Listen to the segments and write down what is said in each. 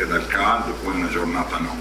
dal caldo, poi una giornata no.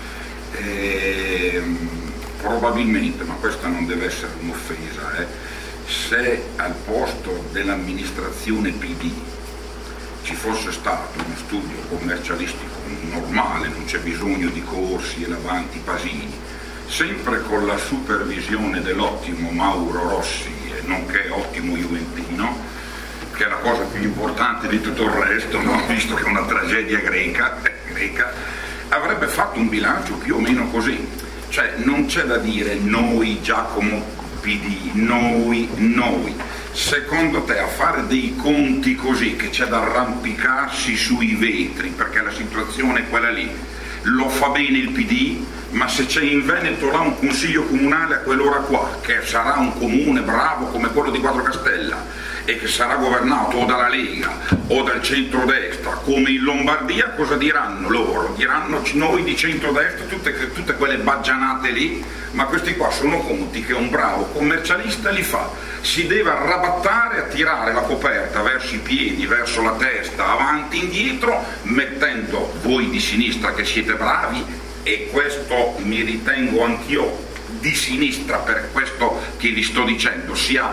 Probabilmente, ma questa non deve essere un'offesa, se al posto dell'amministrazione PD ci fosse stato uno studio commercialistico normale, non c'è bisogno di corsi e l'avanti Pasini, sempre con la supervisione dell'ottimo Mauro Rossi, nonché ottimo juventino, che è la cosa più importante di tutto il resto, no? Visto che è una tragedia greca, avrebbe fatto un bilancio più o meno così. Cioè non c'è da dire noi Giacomo PD, noi. Secondo te a fare dei conti così, che c'è da arrampicarsi sui vetri, perché la situazione è quella lì, lo fa bene il PD, ma se c'è in Veneto là un consiglio comunale a quell'ora qua, che sarà un comune bravo come quello di Quattro Castella e che sarà governato o dalla Lega o dal centrodestra come in Lombardia, cosa diranno loro? Diranno noi di centrodestra tutte quelle baggianate lì, ma questi qua sono conti che un bravo commercialista li fa, si deve arrabattare a tirare la coperta verso i piedi, verso la testa, avanti, indietro, mettendo voi di sinistra che siete bravi, e questo mi ritengo anch'io di sinistra per questo che vi sto dicendo, sia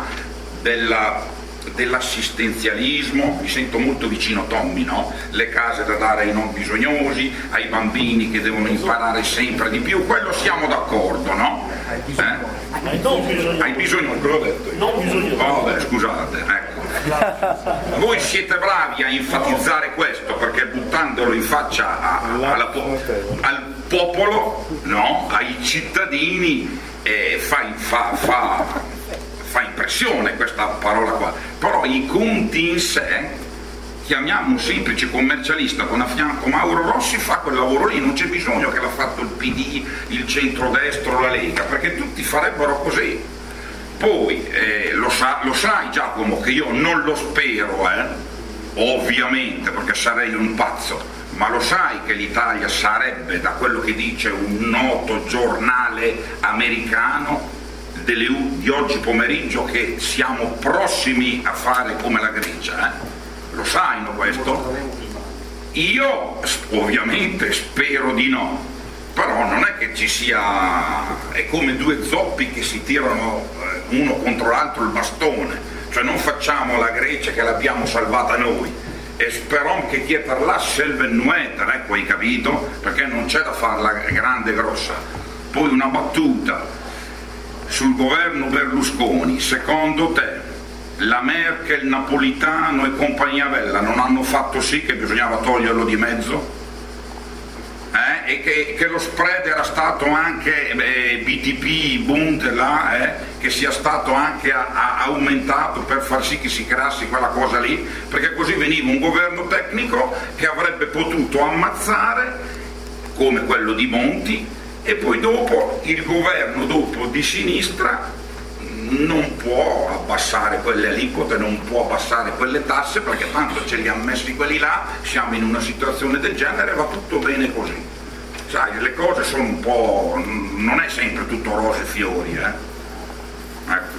dell'assistenzialismo, mi sento molto vicino Tommy, no? Le case da dare ai non bisognosi, ai bambini che devono imparare sempre di più, quello siamo d'accordo, no? Ai bisognosi, cosa ho detto io? Non bisognosi. Vabbè, scusate, ecco. Voi siete bravi a enfatizzare questo, perché buttandolo in faccia al popolo, no? Ai cittadini, fa impressione questa parola qua, però i conti in sé, chiamiamo un semplice commercialista con a fianco Mauro Rossi, fa quel lavoro lì, non c'è bisogno che l'ha fatto il PD, il centrodestra o la Lega, perché tutti farebbero così. Poi lo sai Giacomo che io non lo spero, ovviamente, perché sarei un pazzo, ma lo sai che l'Italia sarebbe, da quello che dice un noto giornale americano di oggi pomeriggio, che siamo prossimi a fare come la Grecia, lo sai, no, questo? Io ovviamente spero di no, però non è che ci sia, è come due zoppi che si tirano uno contro l'altro il bastone, cioè non facciamo la Grecia che l'abbiamo salvata noi e speriamo che chi è per là selve nueta, ecco, hai capito? Perché non c'è da farla grande e grossa. Poi una battuta sul governo Berlusconi: secondo te la Merkel, Napolitano e compagnia bella non hanno fatto sì che bisognava toglierlo di mezzo? E che lo spread era stato anche BTP, Bund là, che sia stato anche aumentato per far sì che si creasse quella cosa lì, perché così veniva un governo tecnico che avrebbe potuto ammazzare come quello di Monti, e poi dopo il governo di sinistra non può abbassare quelle aliquote, non può abbassare quelle tasse, perché tanto ce li hanno messi quelli là, siamo in una situazione del genere, va tutto bene così. Sai, le cose sono un po', non è sempre tutto rose e fiori, ecco.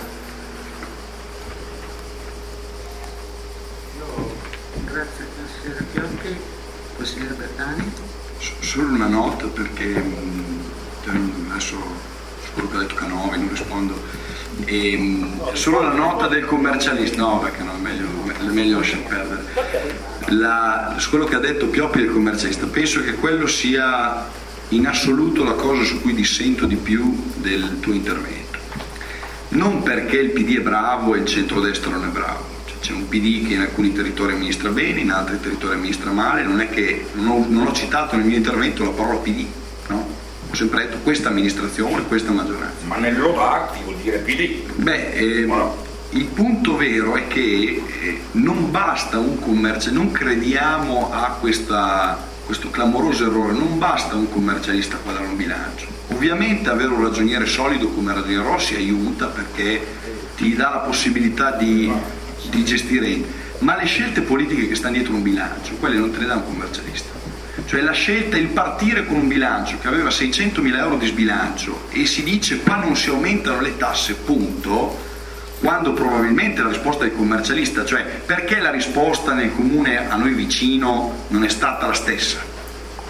Grazie consigliere Chiocchi. Consigliere Bertani. Solo una nota, perché adesso su quello che ha detto Canovi non rispondo, solo la nota del commercialista, no, perché no, è meglio lasciare perdere. Su quello che ha detto Pioppi del commercialista, penso che quello sia in assoluto la cosa su cui dissento di più del tuo intervento, non perché il PD è bravo e il centrodestra non è bravo. C'è un PD che in alcuni territori amministra bene, in altri territori amministra male. Non è che non ho citato nel mio intervento la parola PD, no? Ho sempre detto questa amministrazione, questa maggioranza. Ma nel lodati vuol dire PD. Il punto vero è che non basta un commercio, non crediamo a questo clamoroso errore, non basta un commercialista quadrare un bilancio. Ovviamente avere un ragioniere solido come Ragioniere Rossi aiuta, perché ti dà la possibilità di gestire, ma le scelte politiche che stanno dietro un bilancio, quelle non te le dà un commercialista. Cioè la scelta, il partire con un bilancio che aveva 600.000 euro di sbilancio e si dice qua non si aumentano le tasse, punto, quando probabilmente la risposta del commercialista, cioè perché la risposta nel comune a noi vicino non è stata la stessa?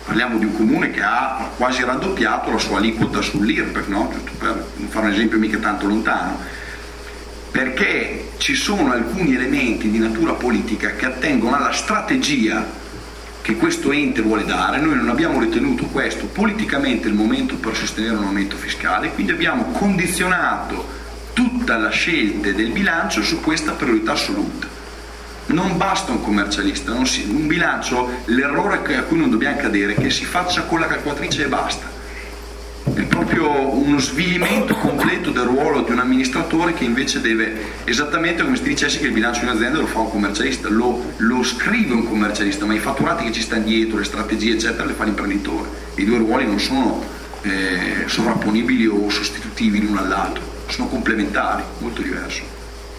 Parliamo di un comune che ha quasi raddoppiato la sua aliquota sull'IRPEF, no? Giusto per fare un esempio mica tanto lontano, perché ci sono alcuni elementi di natura politica che attengono alla strategia che questo ente vuole dare. Noi non abbiamo ritenuto questo politicamente il momento per sostenere un aumento fiscale, quindi abbiamo condizionato tutta la scelta del bilancio su questa priorità assoluta. Non basta un commercialista, un bilancio, l'errore a cui non dobbiamo cadere è che si faccia con la calcolatrice e basta. È proprio uno svilimento completo del ruolo di un amministratore, che invece deve, esattamente come se ti dicessi che il bilancio di un'azienda lo fa un commercialista, lo scrive un commercialista, ma i fatturati che ci stanno dietro, le strategie eccetera, le fa l'imprenditore. I due ruoli non sono sovrapponibili o sostitutivi l'uno all'altro, sono complementari, molto diverso.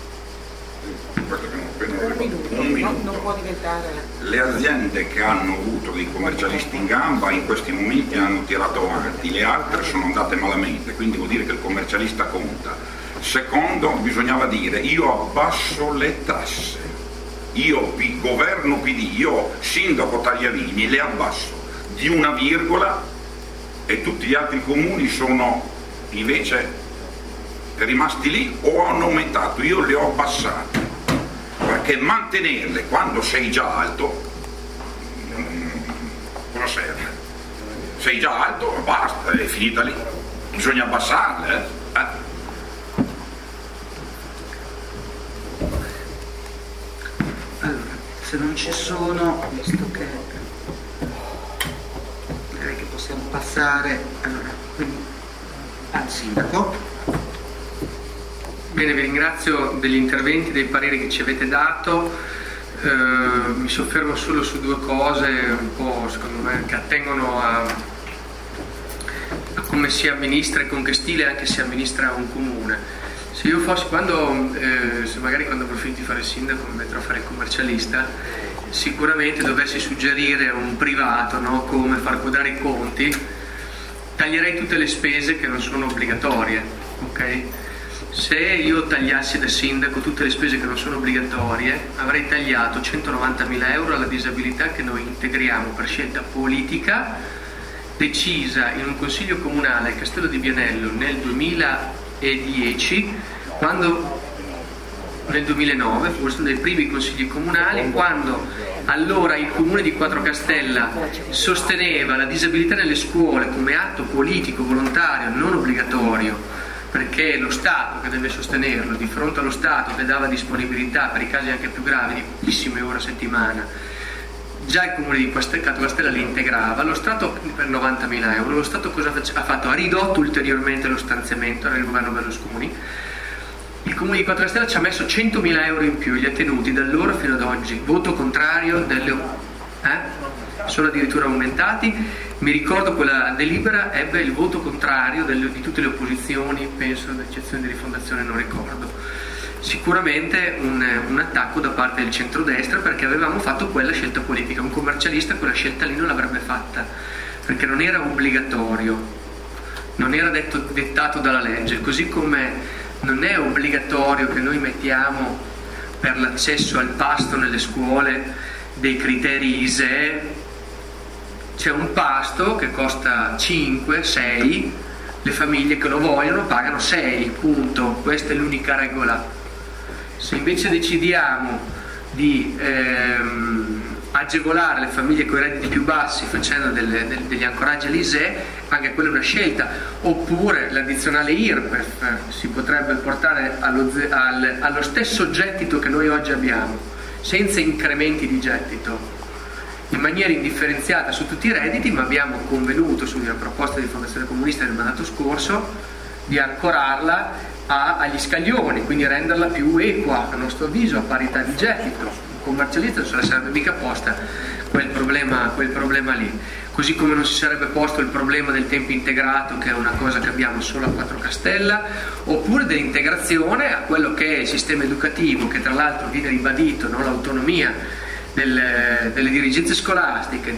Un minuto. Non può diventare. Le aziende che hanno avuto dei commercialisti in gamba in questi momenti hanno tirato avanti, le altre sono andate malamente, quindi vuol dire che il commercialista conta. Secondo, bisognava dire: io abbasso le tasse, io governo PD, io sindaco Tagliavini, le abbasso di una virgola, e tutti gli altri comuni sono invece rimasti lì o hanno aumentato, io le ho abbassate. Perché mantenerle quando sei già alto, cosa serve? Sei già alto, basta, è finita lì, bisogna abbassarle. Allora, se non ci sono, visto che direi che possiamo passare quindi al sindaco. Bene, vi ringrazio degli interventi, dei pareri che ci avete dato. Mi soffermo solo su due cose un po', secondo me, che attengono a come si amministra e con che stile anche si amministra un comune. Se io fossi, se magari quando avrò finito di fare il sindaco mi metterò a fare il commercialista, sicuramente dovessi suggerire a un privato, no, come far quadrare i conti, taglierei tutte le spese che non sono obbligatorie, ok? Se io tagliassi da sindaco tutte le spese che non sono obbligatorie, avrei tagliato 190.000 euro alla disabilità che noi integriamo per scelta politica decisa in un consiglio comunale al Castello di Bianello nel 2010, nel 2009, forse uno dei primi consigli comunali, quando allora il comune di Quattrocastella sosteneva la disabilità nelle scuole come atto politico volontario non obbligatorio, perché è lo Stato che deve sostenerlo, di fronte allo Stato che dava disponibilità per i casi anche più gravi di pochissime ore a settimana. Già il comune di Quattrocastella li integrava, lo Stato per 90.000 euro, lo Stato cosa ha fatto? Ha ridotto ulteriormente lo stanziamento, era il governo Berlusconi. Il comune di Quattrocastella ci ha messo 100.000 euro in più, li ha tenuti da allora fino ad oggi. Voto contrario sono addirittura aumentati. Mi ricordo quella delibera ebbe il voto contrario di tutte le opposizioni, penso ad eccezione di Rifondazione, non ricordo. Sicuramente un attacco da parte del centrodestra, perché avevamo fatto quella scelta politica. Un commercialista quella scelta lì non l'avrebbe fatta, perché non era obbligatorio, non era dettato dalla legge, così come non è obbligatorio che noi mettiamo per l'accesso al pasto nelle scuole dei criteri ISEE. C'è un pasto che costa 5, 6, le famiglie che lo vogliono pagano 6, punto. Questa è l'unica regola. Se invece decidiamo di agevolare le famiglie con i redditi più bassi facendo degli ancoraggi all'ISEE, anche quella è una scelta. Oppure l'addizionale IRPEF si potrebbe portare allo stesso gettito che noi oggi abbiamo, senza incrementi di gettito, in maniera indifferenziata su tutti i redditi, ma abbiamo convenuto su una proposta di Fondazione Comunista del mandato scorso di ancorarla agli scaglioni, quindi renderla più equa, a nostro avviso, a parità di gettito. Un commercialista non se la sarebbe mica posta quel problema lì, così come non si sarebbe posto il problema del tempo integrato, che è una cosa che abbiamo solo a Quattrocastella, oppure dell'integrazione a quello che è il sistema educativo, che tra l'altro viene ribadito, no? L'autonomia delle dirigenze scolastiche,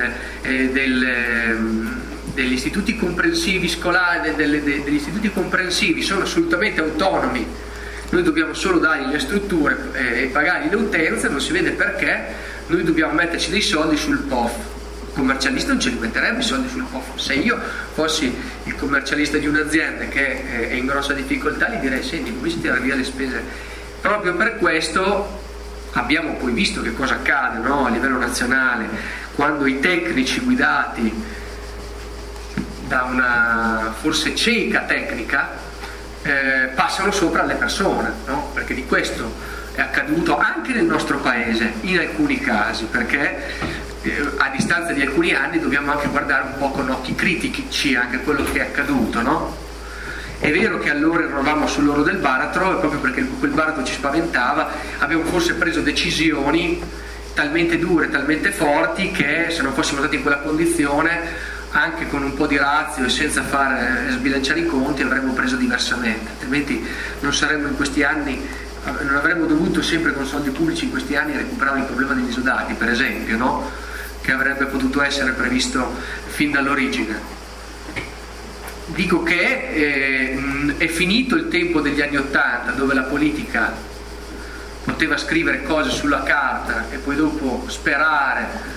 degli istituti comprensivi scolari, degli istituti comprensivi sono assolutamente autonomi. Noi dobbiamo solo dargli le strutture e pagargli le utenze, non si vede perché noi dobbiamo metterci dei soldi sul POF. commercialista non ce li metterebbe i soldi sul cofano. Se io fossi il commercialista di un'azienda che è in grossa difficoltà, gli direi: senti, come si tira via le spese? Proprio per questo abbiamo poi visto che cosa accade, no? A livello nazionale, quando i tecnici guidati da una forse cieca tecnica passano sopra alle persone, no? Perché di questo è accaduto anche nel nostro paese in alcuni casi, perché a distanza di alcuni anni dobbiamo anche guardare un po' con occhi critici anche quello che è accaduto, no? È vero che allora eravamo sull'oro del baratro, e proprio perché quel baratro ci spaventava abbiamo forse preso decisioni talmente dure, talmente forti, che se non fossimo stati in quella condizione, anche con un po' di razio e senza far sbilanciare i conti, avremmo preso diversamente, altrimenti non saremmo in questi anni, non avremmo dovuto sempre con soldi pubblici in questi anni recuperare il problema degli esodati, per esempio, no? Che avrebbe potuto essere previsto fin dall'origine. Dico che è finito il tempo degli anni '80 dove la politica poteva scrivere cose sulla carta e poi dopo sperare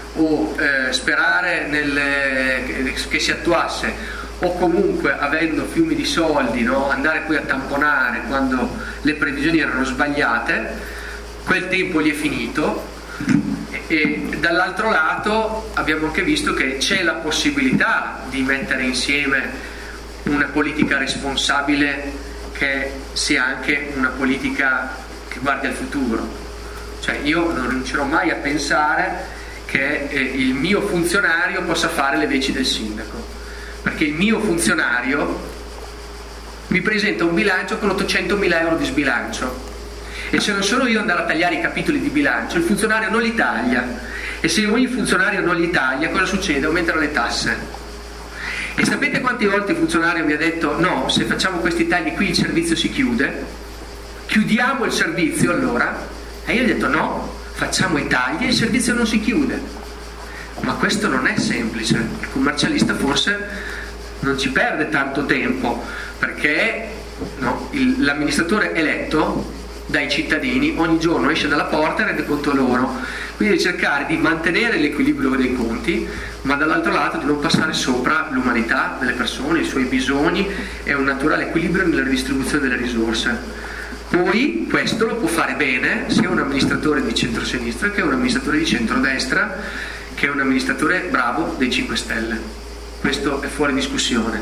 che si attuasse, o comunque, avendo fiumi di soldi, no, andare poi a tamponare quando le previsioni erano sbagliate. Quel tempo gli è finito. E dall'altro lato abbiamo anche visto che c'è la possibilità di mettere insieme una politica responsabile che sia anche una politica che guardi al futuro. Cioè, io non rinuncerò mai a pensare che il mio funzionario possa fare le veci del sindaco, perché il mio funzionario mi presenta un bilancio con 800.000 euro di sbilancio, e se non sono io andare a tagliare i capitoli di bilancio, il funzionario non li taglia, e se ogni funzionario non li taglia, cosa succede? Aumentano le tasse. E sapete quante volte il funzionario mi ha detto: no, se facciamo questi tagli qui il servizio si chiude, chiudiamo il servizio allora? E io gli ho detto: no, facciamo i tagli e il servizio non si chiude. Ma questo non è semplice. Il commercialista forse non ci perde tanto tempo, perché no, l'amministratore eletto dai cittadini ogni giorno esce dalla porta e rende conto loro, quindi cercare di mantenere l'equilibrio dei conti, ma dall'altro lato di non passare sopra l'umanità delle persone, i suoi bisogni e un naturale equilibrio nella ridistribuzione delle risorse. Poi questo lo può fare bene sia un amministratore di centrosinistra che un amministratore di centrodestra, che un amministratore bravo dei 5 Stelle. Questo è fuori discussione.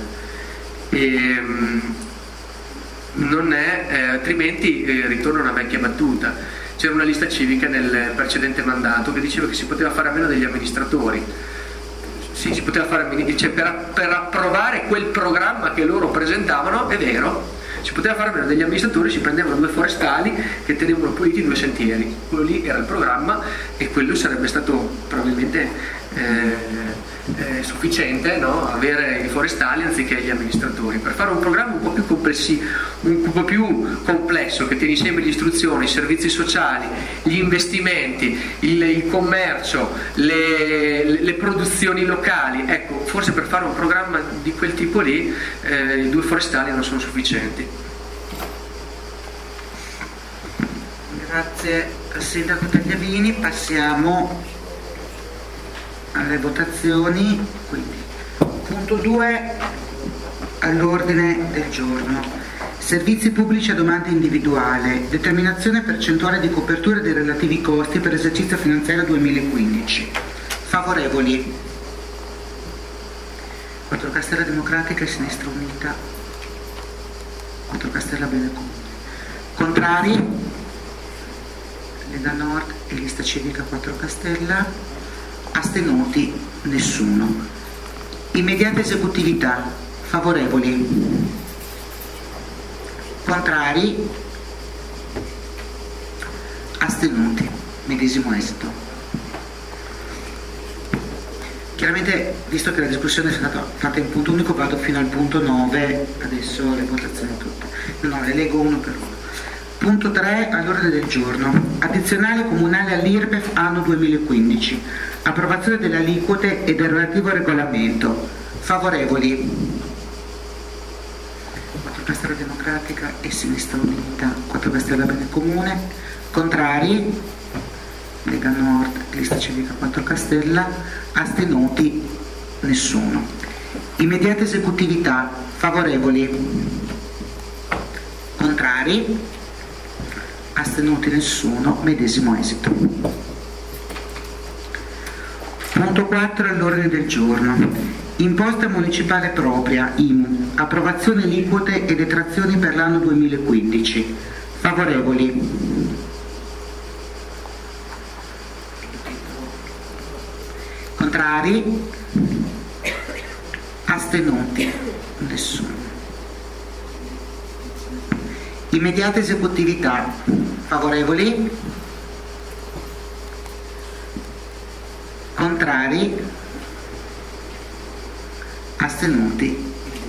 Non è, altrimenti ritorna una vecchia battuta. C'era una lista civica nel precedente mandato che diceva che si poteva fare a meno degli amministratori. Sì, si poteva fare a meno, per approvare quel programma che loro presentavano, è vero, si poteva fare a meno degli amministratori, si prendevano 2 forestali che tenevano puliti 2 sentieri. Quello lì era il programma e quello sarebbe stato probabilmente sufficiente, no? Avere i forestali anziché gli amministratori, per fare un programma un po' più complessivo, un po' più complesso, che tiene insieme l'istruzione, i servizi sociali, gli investimenti, il commercio, le produzioni locali. Ecco, forse per fare un programma di quel tipo lì i 2 forestali non sono sufficienti. Grazie al sindaco Tagliavini. Passiamo alle votazioni. Quindi, punto 2 all'ordine del giorno: servizi pubblici a domanda individuale, determinazione percentuale di copertura dei relativi costi per esercizio finanziario 2015. Favorevoli? 4 Castella Democratica e Sinistra Unita, 4 Castella Bene Comune. Contrari? Lega Nord e Lista Civica 4 Castella. Astenuti? Nessuno. Immediata esecutività. Favorevoli? Contrari? Astenuti? Medesimo esito. Chiaramente, visto che la discussione è stata fatta in punto unico, vado fino al punto 9, adesso le votazioni tutte. No, le leggo uno per uno. Punto 3 all'ordine del giorno: addizionale comunale all'IRPEF anno 2015, approvazione delle aliquote e del relativo regolamento. Favorevoli? 4 Castella Democratica e Sinistra Unita, 4 Castella Bene Comune. Contrari? Lega Nord, Lista Civica 4 Castella, astenuti nessuno. Immediata esecutività, favorevoli, contrari, astenuti nessuno, medesimo esito. Punto 4 all'ordine del giorno. Imposta municipale propria, IMU, approvazione aliquote e detrazioni per l'anno 2015. Favorevoli? Contrari? Astenuti? Nessuno. Immediata esecutività. Favorevoli? Contrari? Astenuti?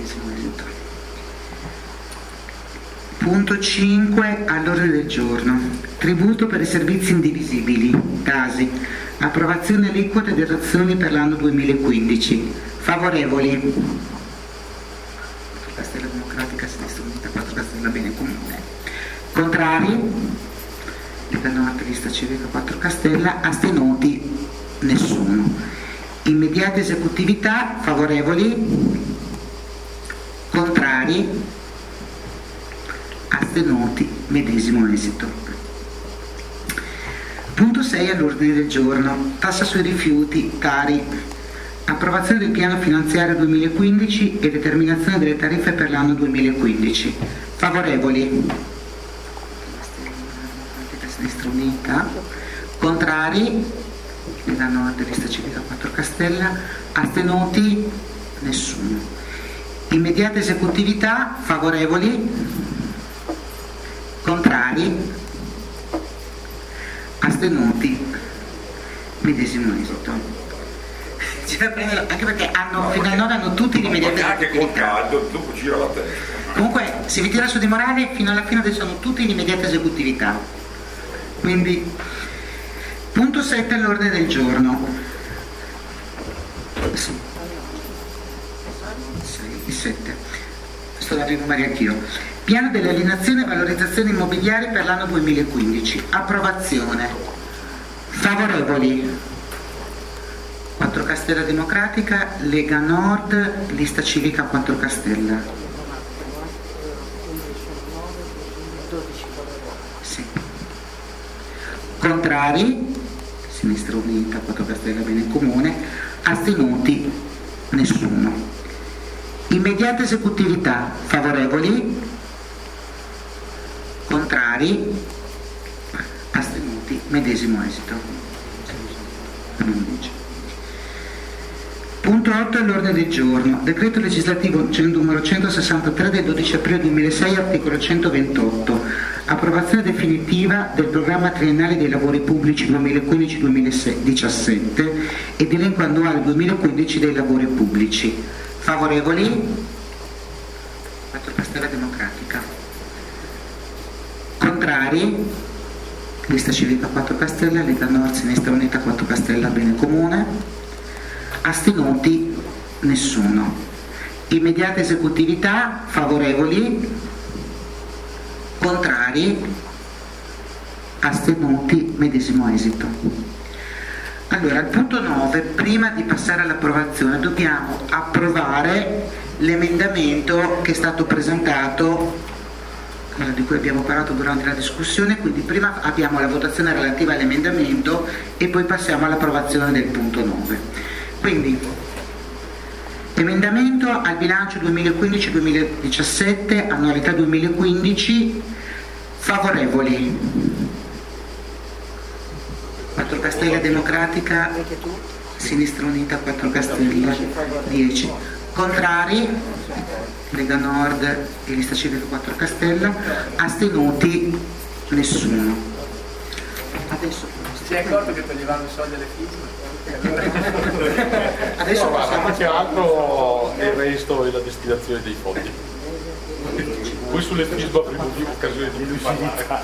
Punto 5 all'ordine del giorno. Tributo per i servizi indivisibili, casi. Approvazione aliquote e detrazioni per l'anno 2015. Favorevoli? Castella Democratica, Sinistra Unita, 4 Castella Bene Comune. Contrari? Lega Nord, Lista Civica 4 Castella. Astenuti? Nessuno. Immediata esecutività. Favorevoli? Contrari? Astenuti? Medesimo esito. Punto 6 all'ordine del giorno. Tassa sui rifiuti, Tari. Approvazione del piano finanziario 2015 e determinazione delle tariffe per l'anno 2015. Favorevoli? Sinistra Unita. Contrari? Lega Nord, Lista Civica 4 Castella. Astenuti? Nessuno. Immediata esecutività. Favorevoli? Contrari? Astenuti? Medesimo esito. Anche perché fino ad ora hanno tutti l'immediata anche col caldo, dopo gira la testa. Comunque, se vi tira su di morale, fino alla fine adesso hanno tutti l'immediata esecutività. Quindi, punto 7 all'ordine del giorno. 7. Sto dando i numeri anch'io. Piano delle alienazioni e valorizzazioni immobiliari per l'anno 2015. Approvazione. Favorevoli? 4 Castella Democratica, Lega Nord, Lista Civica 4 Castella. Sì. Contrari? Sinistra Unita, 4 Castella Bene Comune. Astenuti? Nessuno. Immediata esecutività. Favorevoli? Contrari? Astenuti? Medesimo esito. Punto 8 all'ordine del giorno. Decreto legislativo numero 163 del 12 aprile 2006, articolo 128. Approvazione definitiva del programma triennale dei lavori pubblici 2015-2017 ed elenco annuale 2015 dei lavori pubblici. Favorevoli? 4 Castella Democratica. Contrari? Lista Civica 4 Castella, Lega Nord, Sinistra Unita 4 Castella Bene Comune. Astenuti? Nessuno. Immediata esecutività. Favorevoli? Contrari? Astenuti? Medesimo esito. Allora, al punto 9, prima di passare all'approvazione, dobbiamo approvare l'emendamento che è stato presentato, di cui abbiamo parlato durante la discussione, quindi prima abbiamo la votazione relativa all'emendamento e poi passiamo all'approvazione del punto 9. Quindi, emendamento al bilancio 2015-2017, annualità 2015, favorevoli? 4 Castella Democratica, Sinistra Unita 4 Castella, 10. Contrari? Lega Nord e Lista Civica 4 Castella. Astenuti? Nessuno. Adesso si è accorto che toglievamo i soldi alle FISM? Adesso ma che altro è il resto e la destinazione dei fondi. Poi sulle FISM avremo più occasione di parlare.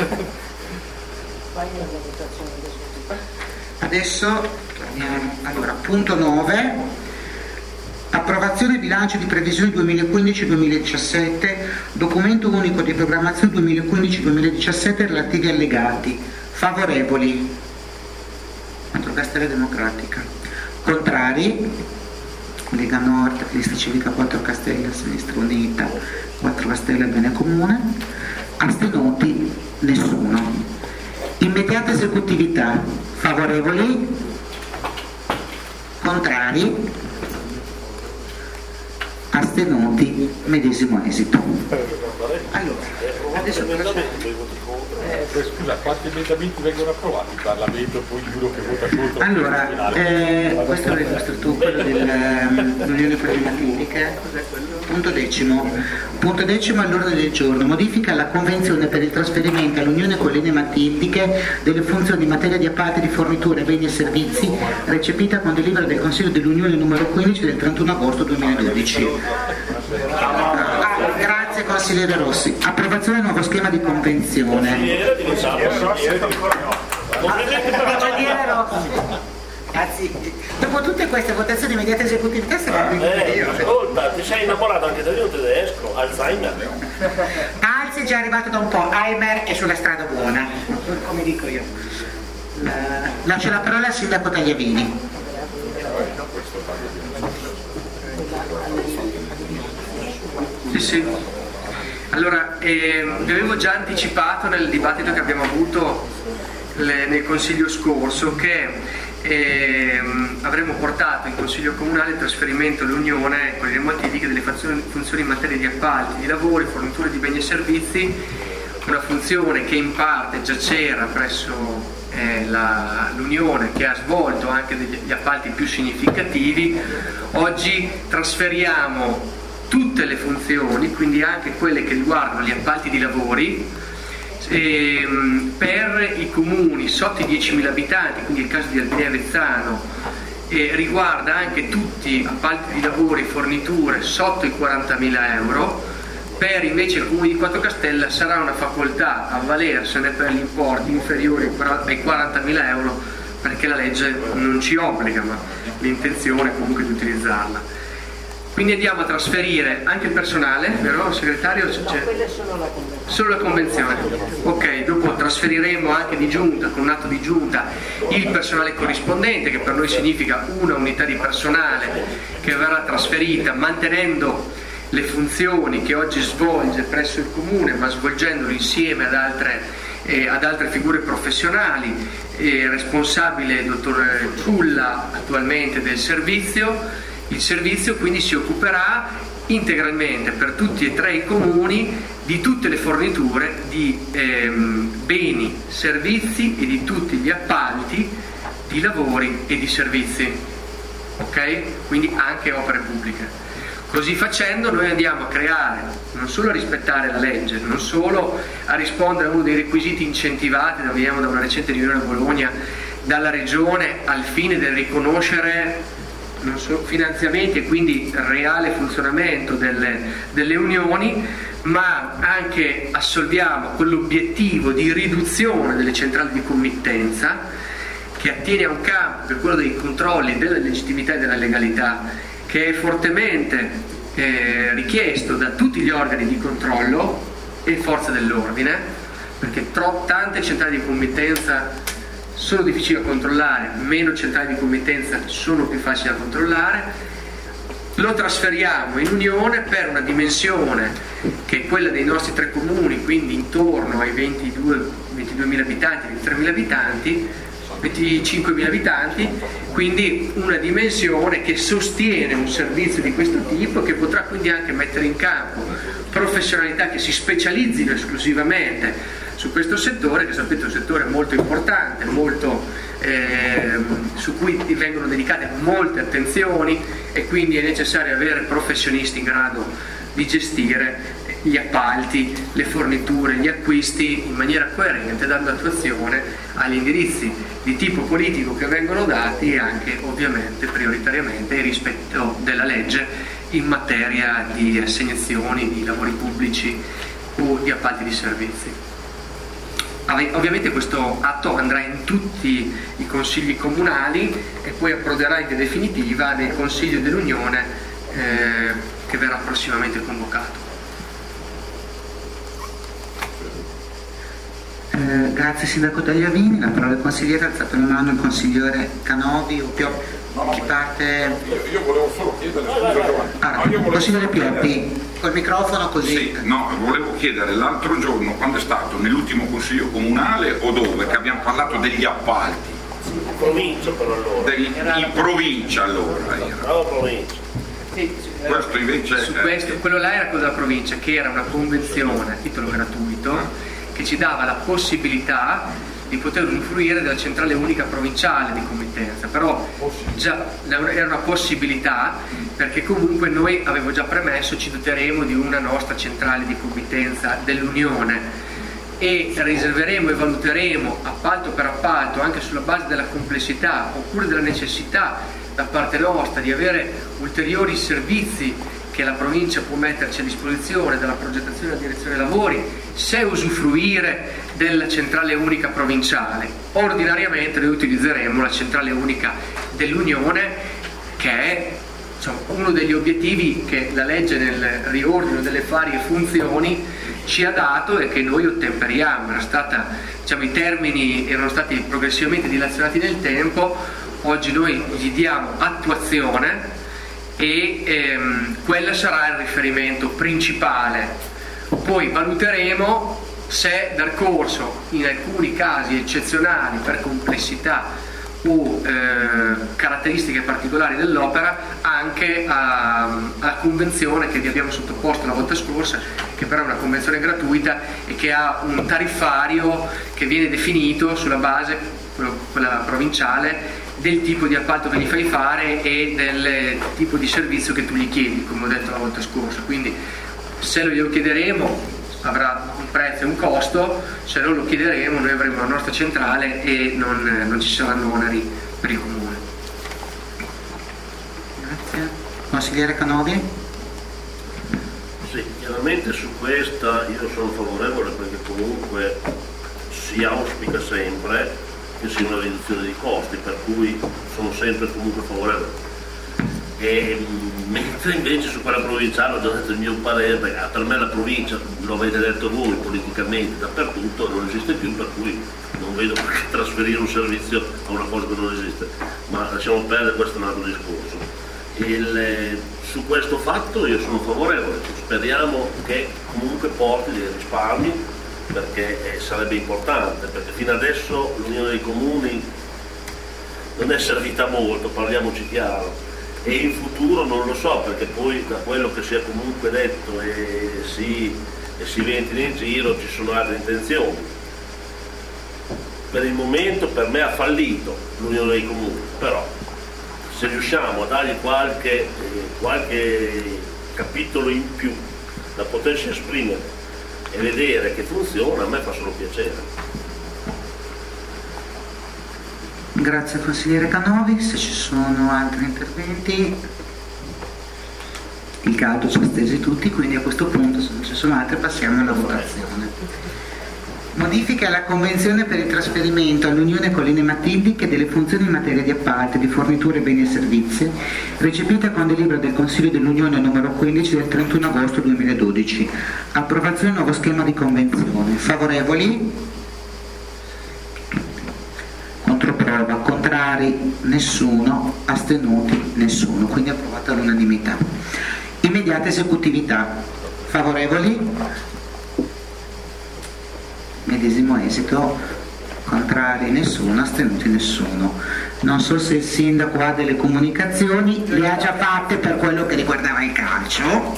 Adesso torniamo. Allora, punto 9. Approvazione bilancio di previsioni 2015-2017, documento unico di programmazione 2015-2017 relativi allegati. Favorevoli? 4 Castella Democratica. Contrari? Lega Nord, Lista Civica 4 Castella, Sinistra Unita 4 Castella, Bene Comune. Astenuti? Nessuno. Immediata esecutività. Favorevoli? Contrari? Astenuti? Medesimo esito. Allora, adesso scusa, quanti emendamenti vengono approvati in Parlamento, poi uno che vota contro? Allora, questo è il nostro tu, quello dell'Unione Pragmatiche. Punto decimo all'ordine del giorno: modifica alla Convenzione per il trasferimento all'Unione Colline Matiltiche delle funzioni in materia di appalti di forniture, beni e servizi, recepita con delibera del Consiglio dell'Unione numero 15 del 31 agosto 2012. Grazie consigliere Rossi. Approvazione del nuovo schema di convenzione. Consigliere Rossi. Anzi, dopo tutte queste votazioni immediate esecutività ascolta, ti sei innamorato anche da un tedesco, Alzheimer. Alzi è già arrivato da un po', Alzheimer è sulla strada buona, come dico io. Lascio la parola al sindaco Tagliavini. Sì. Allora, vi avevo già anticipato nel dibattito che abbiamo avuto nel consiglio scorso che avremmo portato in consiglio comunale il trasferimento all'Unione con le modifiche delle funzioni in materia di appalti, di lavori, forniture di beni e servizi, una funzione che in parte già c'era presso l'Unione, che ha svolto anche degli appalti più significativi. Oggi trasferiamo tutte le funzioni, quindi anche quelle che riguardano gli appalti di lavori, per i comuni sotto i 10.000 abitanti, quindi il caso di Albinea e Vezzano, riguarda anche tutti appalti di lavori e forniture sotto i 40.000 euro. Per invece il comune di Quattro Castella sarà una facoltà avvalersene per gli importi inferiori ai 40.000 euro, perché la legge non ci obbliga, ma l'intenzione è comunque di utilizzarla. Quindi andiamo a trasferire anche il personale, vero segretario? Solo la convenzione. Ok, dopo trasferiremo anche di giunta, con un atto di giunta, il personale corrispondente, che per noi significa una unità di personale che verrà trasferita mantenendo le funzioni che oggi svolge presso il comune, ma svolgendolo insieme ad altre figure professionali. Responsabile il dottor Ciulla attualmente del servizio. Il servizio quindi si occuperà integralmente per tutti e 3 i comuni di tutte le forniture di beni, servizi e di tutti gli appalti di lavori e di servizi, ok? Quindi anche opere pubbliche. Così facendo noi andiamo a creare, non solo a rispettare la legge, non solo a rispondere a uno dei requisiti incentivati, vediamo da una recente riunione a Bologna, dalla Regione al fine del riconoscere non solo finanziamenti e quindi reale funzionamento delle unioni, ma anche assolviamo quell'obiettivo di riduzione delle centrali di committenza, che attiene a un campo che è quello dei controlli della legittimità e della legalità, che è fortemente richiesto da tutti gli organi di controllo e forze dell'ordine, perché tante centrali di committenza sono difficili da controllare, meno centrali di committenza sono più facili da controllare. Lo trasferiamo in Unione per una dimensione che è quella dei nostri 3 comuni, quindi intorno ai 22.000 abitanti, 23.000 abitanti, 25.000 abitanti, quindi una dimensione che sostiene un servizio di questo tipo, che potrà quindi anche mettere in campo professionalità che si specializzino esclusivamente su questo settore, che sapete è un settore molto importante, su cui vengono dedicate molte attenzioni, e quindi è necessario avere professionisti in grado di gestire gli appalti, le forniture, gli acquisti in maniera coerente, dando attuazione agli indirizzi di tipo politico che vengono dati, e anche ovviamente prioritariamente il rispetto della legge in materia di assegnazioni di lavori pubblici o di appalti di servizi. Ovviamente questo atto andrà in tutti i consigli comunali e poi approderà in definitiva nel Consiglio dell'Unione che verrà prossimamente convocato. Grazie Sindaco Tagliavini, la parola al consigliere, ha alzato la mano il consigliere Canovi o Pioppi. Chi parte? Io volevo solo chiedere, Consigliere Pioppi, col microfono così. Sì, no, volevo chiedere l'altro giorno, quando è stato, nell'ultimo consiglio comunale o dove, che abbiamo parlato degli appalti. In provincia però allora. In provincia allora era. Brava provincia. Sì, Questo invece su questo, quello là era cosa della provincia, che era una convenzione a titolo gratuito che ci dava la possibilità di poter usufruire della centrale unica provinciale di committenza, però già era una possibilità, perché comunque noi avevo già premesso ci doteremo di una nostra centrale di committenza dell'Unione e riserveremo e valuteremo appalto per appalto anche sulla base della complessità oppure della necessità da parte nostra di avere ulteriori servizi che la provincia può metterci a disposizione dalla progettazione e della direzione dei lavori, se usufruire della centrale unica provinciale. Ordinariamente noi utilizzeremo la centrale unica dell'Unione, che è uno degli obiettivi che la legge nel riordino delle varie funzioni ci ha dato e che noi ottemperiamo. Era stata, i termini erano stati progressivamente dilazionati nel tempo, oggi noi gli diamo attuazione e quello sarà il riferimento principale. Poi valuteremo se dar corso in alcuni casi eccezionali per complessità o caratteristiche particolari dell'opera anche alla convenzione che vi abbiamo sottoposto la volta scorsa, che però è una convenzione gratuita e che ha un tariffario che viene definito sulla base, quella provinciale, del tipo di appalto che gli fai fare e del tipo di servizio che tu gli chiedi, come ho detto la volta scorsa. Quindi se lo chiederemo avrà un prezzo e un costo, se non lo chiederemo noi avremo la nostra centrale e non ci saranno oneri per il comune. Grazie. Consigliere Canovi? Sì, chiaramente su questa io sono favorevole, perché comunque si auspica sempre che sia una riduzione di costi, per cui sono sempre comunque favorevole. Mentre invece su quella provinciale ho già detto il mio parere, perché per me la provincia, lo avete detto voi politicamente dappertutto, non esiste più, per cui non vedo perché trasferire un servizio a una cosa che non esiste, ma lasciamo perdere, questo è un altro discorso. Su questo fatto io sono favorevole, speriamo che comunque porti dei risparmi, perché sarebbe importante, perché fino adesso l'Unione dei Comuni non è servita molto, parliamoci chiaro, e in futuro non lo so, perché poi da quello che si è comunque detto e si ventila in giro ci sono altre intenzioni. Per il momento per me ha fallito l'Unione dei Comuni, però se riusciamo a dargli qualche capitolo in più da potersi esprimere e vedere che funziona, a me fa solo piacere. Grazie consigliere Canovi. Se ci sono altri interventi, il caldo ci ha stesi tutti, quindi a questo punto, se non ci sono altri, passiamo alla votazione. Modifiche alla Convenzione per il trasferimento all'Unione Colline Matildiche delle funzioni in materia di appalti, di forniture, beni e servizi, recepita con delibera del Consiglio dell'Unione numero 15 del 31 agosto 2012. Approvazione nuovo schema di convenzione. Favorevoli? Controprova. Contrari? Nessuno. Astenuti? Nessuno. Quindi approvata all'unanimità. Immediata esecutività. Favorevoli? Medesimo esito. Contrari nessuno, astenuti nessuno. Non so se il sindaco ha delle comunicazioni, le ha già fatte per quello che riguardava il calcio.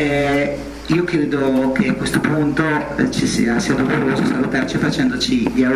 Io credo che a questo punto sia doveroso salutarci facendoci gli auguri